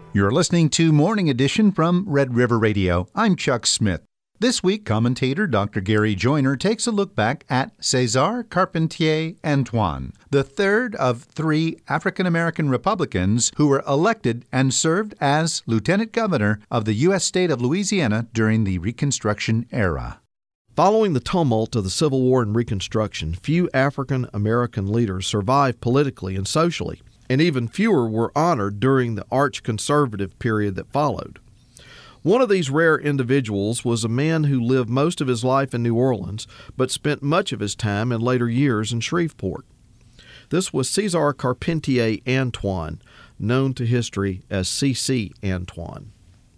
You're listening to Morning Edition from Red River Radio. I'm Chuck Smith. This week, commentator Dr. Gary Joyner takes a look back at César Carpentier Antoine, the third of three African-American Republicans who were elected and served as Lieutenant Governor of the U.S. state of Louisiana during the Reconstruction era. Following the tumult of the Civil War and Reconstruction, few African-American leaders survived politically and socially, and even fewer were honored during the arch-conservative period that followed. One of these rare individuals was a man who lived most of his life in New Orleans, but spent much of his time in later years in Shreveport. This was César Carpentier Antoine, known to history as C.C. Antoine.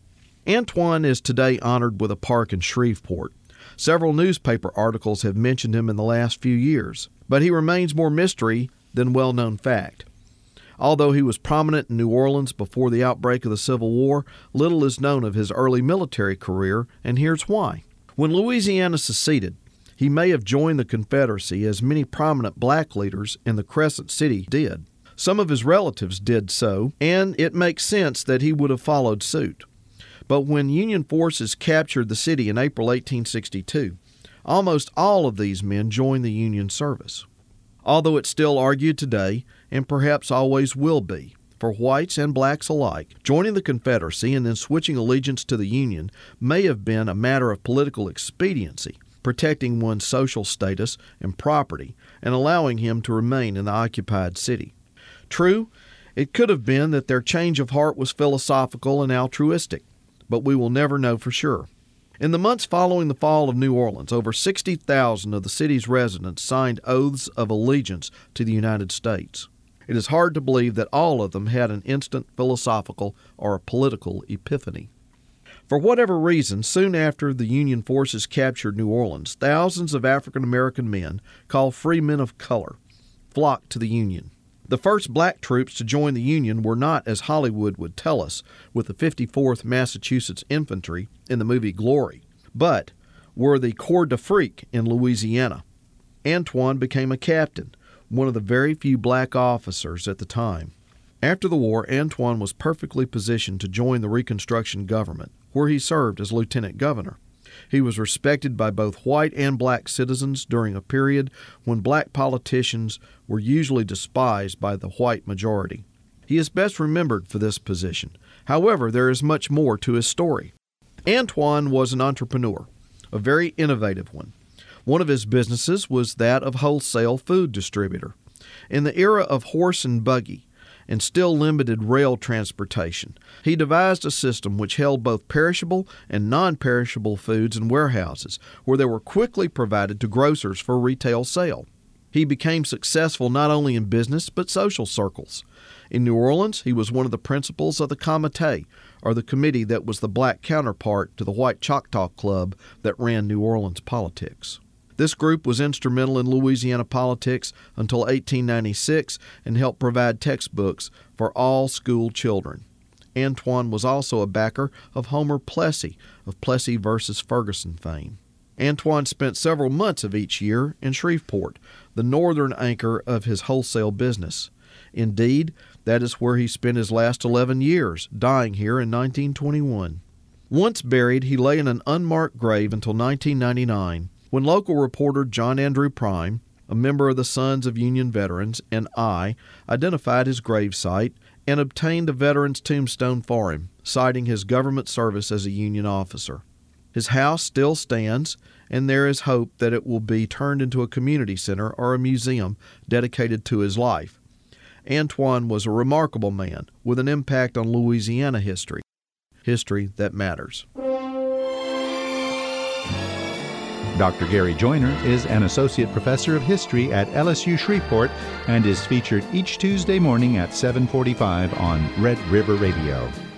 Antoine is today honored with a park in Shreveport. Several newspaper articles have mentioned him in the last few years, but he remains more mystery than well-known fact. Although he was prominent in New Orleans before the outbreak of the Civil War, little is known of his early military career, and here's why. When Louisiana seceded, he may have joined the Confederacy as many prominent black leaders in the Crescent City did. Some of his relatives did so, and it makes sense that he would have followed suit. But when Union forces captured the city in April 1862, almost all of these men joined the Union service. Although it's still argued today, and perhaps always will be, for whites and blacks alike, joining the Confederacy and then switching allegiance to the Union may have been a matter of political expediency, protecting one's social status and property, and allowing him to remain in the occupied city. True, it could have been that their change of heart was philosophical and altruistic, but we will never know for sure. In the months following the fall of New Orleans, over 60,000 of the city's residents signed oaths of allegiance to the United States. It is hard to believe that all of them had an instant philosophical or political epiphany. For whatever reason, soon after the Union forces captured New Orleans, thousands of African-American men, called free men of color, flocked to the Union. The first black troops to join the Union were not, as Hollywood would tell us, with the 54th Massachusetts Infantry in the movie Glory, but were the Corps d'Afrique in Louisiana. Antoine became a captain, one of the very few black officers at the time. After the war, Antoine was perfectly positioned to join the Reconstruction government, where he served as lieutenant governor. He was respected by both white and black citizens during a period when black politicians were usually despised by the white majority. He is best remembered for this position. However, there is much more to his story. Antoine was an entrepreneur, a very innovative one. One of his businesses was that of wholesale food distributor. In the era of horse and buggy, and still limited rail transportation, he devised a system which held both perishable and non-perishable foods in warehouses, where they were quickly provided to grocers for retail sale. He became successful not only in business but social circles. In New Orleans, he was one of the principals of the Comité, or the committee that was the black counterpart to the white Choctaw Club that ran New Orleans politics. This group was instrumental in Louisiana politics until 1896 and helped provide textbooks for all school children. Antoine was also a backer of Homer Plessy of Plessy versus Ferguson fame. Antoine spent several months of each year in Shreveport, the northern anchor of his wholesale business. Indeed, that is where he spent his last 11 years, dying here in 1921. Once buried, he lay in an unmarked grave until 1999. When local reporter John Andrew Prime, a member of the Sons of Union Veterans, and I identified his gravesite and obtained a veteran's tombstone for him, citing his government service as a Union officer. His house still stands, and there is hope that it will be turned into a community center or a museum dedicated to his life. Antoine was a remarkable man with an impact on Louisiana history that matters. Dr. Gary Joyner is an associate professor of history at LSU Shreveport and is featured each Tuesday morning at 7:45 on Red River Radio.